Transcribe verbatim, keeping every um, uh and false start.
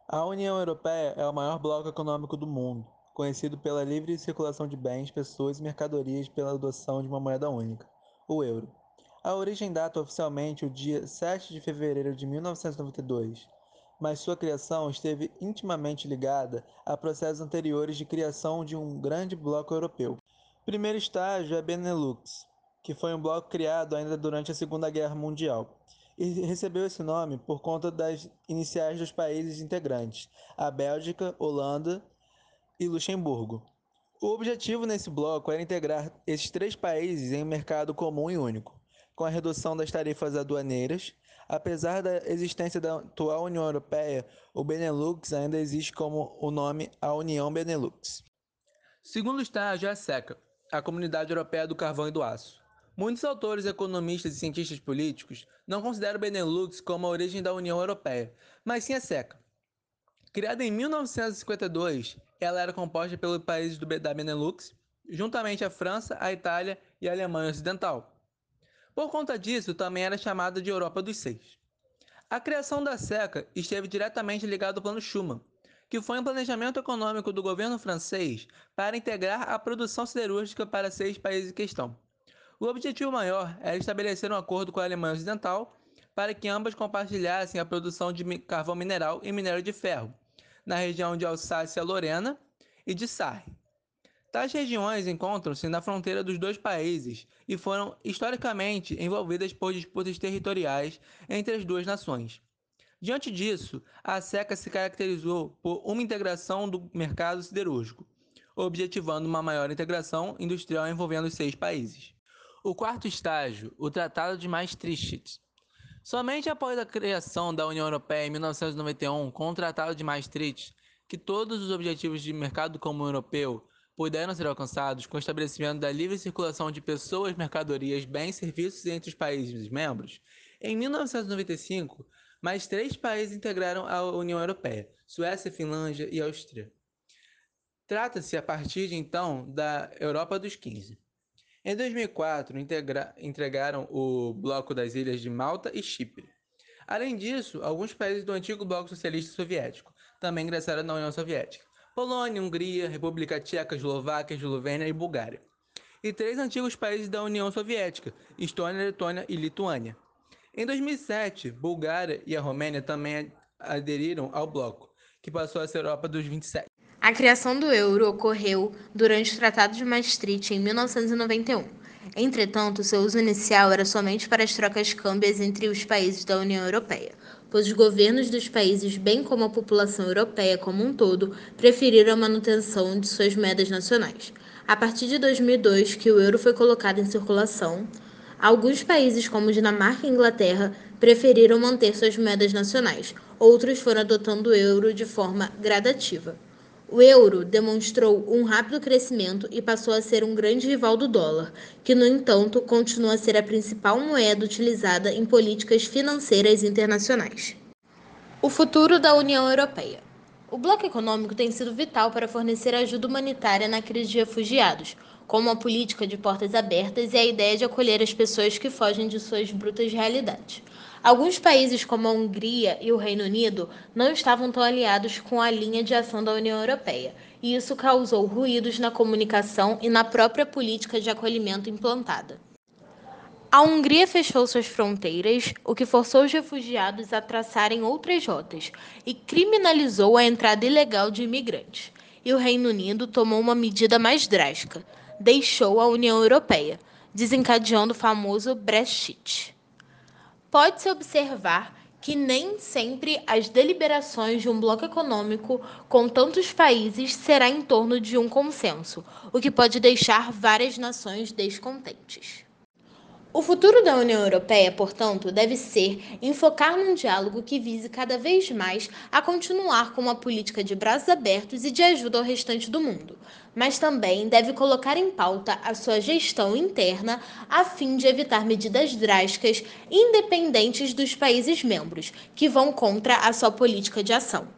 A União Europeia é o maior bloco econômico do mundo, conhecido pela livre circulação de bens, pessoas e mercadorias pela adoção de uma moeda única, o euro. A origem data oficialmente o dia sete de fevereiro de mil novecentos e noventa e dois, mas sua criação esteve intimamente ligada a processos anteriores de criação de um grande bloco europeu. O primeiro estágio é Benelux, que foi um bloco criado ainda durante a Segunda Guerra Mundial e recebeu esse nome por conta das iniciais dos países integrantes, a Bélgica, Holanda e Luxemburgo. O objetivo nesse bloco era integrar esses três países em um mercado comum e único, com a redução das tarifas aduaneiras. Apesar da existência da atual União Europeia, o Benelux ainda existe como o nome a União Benelux. Segundo estágio é a SECA, a Comunidade Europeia do Carvão e do Aço. Muitos autores, economistas e cientistas políticos não consideram o Benelux como a origem da União Europeia, mas sim a SECA. Criada em mil novecentos e cinquenta e dois, ela era composta pelos países do, da Benelux, juntamente a França, a Itália e a Alemanha Ocidental. Por conta disso, também era chamada de Europa dos Seis. A criação da SECA esteve diretamente ligada ao Plano Schuman, que foi um planejamento econômico do governo francês para integrar a produção siderúrgica para seis países em questão. O objetivo maior era estabelecer um acordo com a Alemanha Ocidental para que ambas compartilhassem a produção de carvão mineral e minério de ferro, na região de Alsácia-Lorena e de Sarre. Tais regiões encontram-se na fronteira dos dois países e foram historicamente envolvidas por disputas territoriais entre as duas nações. Diante disso, a SECA se caracterizou por uma integração do mercado siderúrgico, objetivando uma maior integração industrial envolvendo os seis países. O quarto estágio, o Tratado de Maastricht. Somente após a criação da União Europeia em mil novecentos e noventa e um, com o Tratado de Maastricht, que todos os objetivos de mercado comum europeu puderam ser alcançados com o estabelecimento da livre circulação de pessoas, mercadorias, bens e serviços entre os países membros. Em mil novecentos e noventa e cinco, mais três países integraram a União Europeia: Suécia, Finlândia e Áustria. Trata-se, a partir de então, da Europa dos quinze. Em dois mil e quatro, integra- entregaram o bloco das ilhas de Malta e Chipre. Além disso, alguns países do antigo bloco socialista soviético também ingressaram na União Soviética: Polônia, Hungria, República Tcheca, Eslováquia, Eslovênia e Bulgária. E três antigos países da União Soviética: Estônia, Letônia e Lituânia. Em dois mil e sete, Bulgária e a Romênia também aderiram ao bloco, que passou a ser a Europa dos vinte e sete. A criação do euro ocorreu durante o Tratado de Maastricht em mil novecentos e noventa e um. Entretanto, seu uso inicial era somente para as trocas câmbias entre os países da União Europeia, pois os governos dos países, bem como a população europeia como um todo, preferiram a manutenção de suas moedas nacionais. A partir de dois mil e dois, que o euro foi colocado em circulação, alguns países, como Dinamarca e Inglaterra, preferiram manter suas moedas nacionais. Outros foram adotando o euro de forma gradativa. O euro demonstrou um rápido crescimento e passou a ser um grande rival do dólar, que, no entanto, continua a ser a principal moeda utilizada em políticas financeiras internacionais. O futuro da União Europeia. O bloco econômico tem sido vital para fornecer ajuda humanitária na crise de refugiados, como a política de portas abertas e a ideia de acolher as pessoas que fogem de suas brutas realidades. Alguns países, como a Hungria e o Reino Unido, não estavam tão aliados com a linha de ação da União Europeia, e isso causou ruídos na comunicação e na própria política de acolhimento implantada. A Hungria fechou suas fronteiras, o que forçou os refugiados a traçarem outras rotas e criminalizou a entrada ilegal de imigrantes. E o Reino Unido tomou uma medida mais drástica: deixou a União Europeia, desencadeando o famoso Brexit. Pode-se observar que nem sempre as deliberações de um bloco econômico com tantos países será em torno de um consenso, o que pode deixar várias nações descontentes. O futuro da União Europeia, portanto, deve ser enfocar num diálogo que vise cada vez mais a continuar com uma política de braços abertos e de ajuda ao restante do mundo, mas também deve colocar em pauta a sua gestão interna a fim de evitar medidas drásticas independentes dos países membros, que vão contra a sua política de ação.